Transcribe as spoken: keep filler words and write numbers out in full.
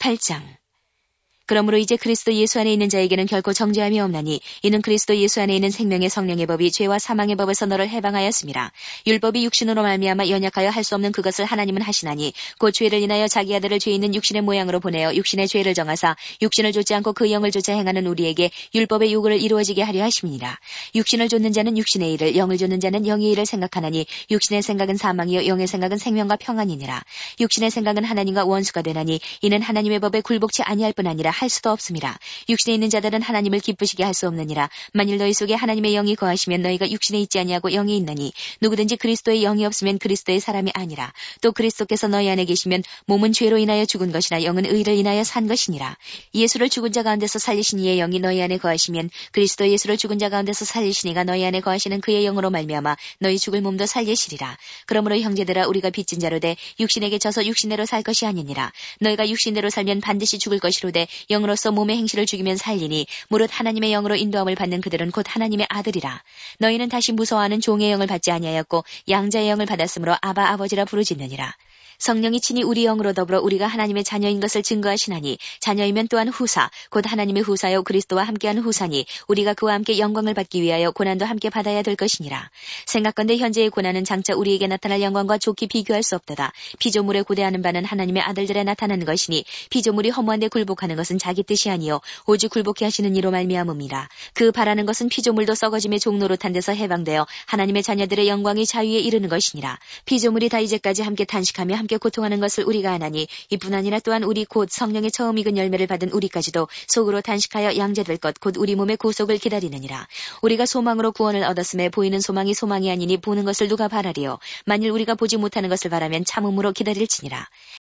팔 장. 그러므로 이제 그리스도 예수 안에 있는 자에게는 결코 정죄함이 없나니 이는 그리스도 예수 안에 있는 생명의 성령의 법이 죄와 사망의 법에서 너를 해방하였음이라. 율법이 육신으로 말미암아 연약하여 할 수 없는 그것을 하나님은 하시나니 곧 죄를 인하여 자기 아들을 죄 있는 육신의 모양으로 보내어 육신의 죄를 정하사 육신을 좇지 않고 그 영을 좇아 행하는 우리에게 율법의 요구를 이루어지게 하려 하심이니라. 육신을 좇는 자는 육신의 일을, 영을 좇는 자는 영의 일을 생각하나니 육신의 생각은 사망이요 영의 생각은 생명과 평안이니라. 육신의 생각은 하나님과 원수가 되나니 이는 하나님의 법에 굴복치 아니할 뿐 아니라 할 수도 없음이라. 육신에 있는 자들은 하나님을 기쁘시게 할 수 없느니라. 만일 너희 속에 하나님의 영이 거하시면 너희가 육신에 있지 아니하고 영이 있나니 누구든지 그리스도의 영이 없으면 그리스도의 사람이 아니라. 또 그리스도께서 너희 안에 계시면 몸은 죄로 인하여 죽은 것이나 영은 의를 인하여 산 것이니라. 예수를 죽은 자 가운데서 살리신 이의 영이 너희 안에 거하시면 그리스도 예수를 죽은 자 가운데서 살리신 이가 너희 안에 거하시는 그의 영으로 말미암아 너희 죽을 몸도 살리시리라. 그러므로 형제들아 우리가 빚진 자로 돼 육신에게 져서 육신대로 살 것이 아니니라. 너희가 육신대로 살면 반드시 죽을 것이로되 영으로서 몸의 행실을 죽이면 살리니 무릇 하나님의 영으로 인도함을 받는 그들은 곧 하나님의 아들이라. 너희는 다시 무서워하는 종의 영을 받지 아니하였고 양자의 영을 받았으므로 아바 아버지라 부르짖느니라. 성령이 친히 우리 영으로 더불어 우리가 하나님의 자녀인 것을 증거하시나니 자녀이면 또한 후사 곧 하나님의 후사요 그리스도와 함께한 후사니 우리가 그와 함께 영광을 받기 위하여 고난도 함께 받아야 될 것이니라. 생각건대 현재의 고난은 장차 우리에게 나타날 영광과 좋게 비교할 수 없도다. 피조물에 고대하는 바는 하나님의 아들들에 나타나는 것이니 피조물이 허무한 데 굴복하는 것은 자기 뜻이 아니요 오직 굴복해 하시는 이로 말미암음이라. 그 바라는 것은 피조물도 썩어짐의 종노릇한 데서 해방되어 하나님의 자녀들의 영광이 자유에 이르는 것이니라. 피조물이 다 이제까지 함께 탄식하며 함께 고통하는 것을 우리가 아나니 이뿐 아니라 또한 우리 곧 성령의 처음 익은 열매를 받은 우리까지도 속으로 단식하여 양제될 것 곧 우리 몸의 구속을 기다리느니라. 우리가 소망으로 구원을 얻었음에 보이는 소망이 소망이 아니니 보는 것을 누가 바라리요. 만일 우리가 보지 못하는 것을 바라면 참음으로 기다릴지니라.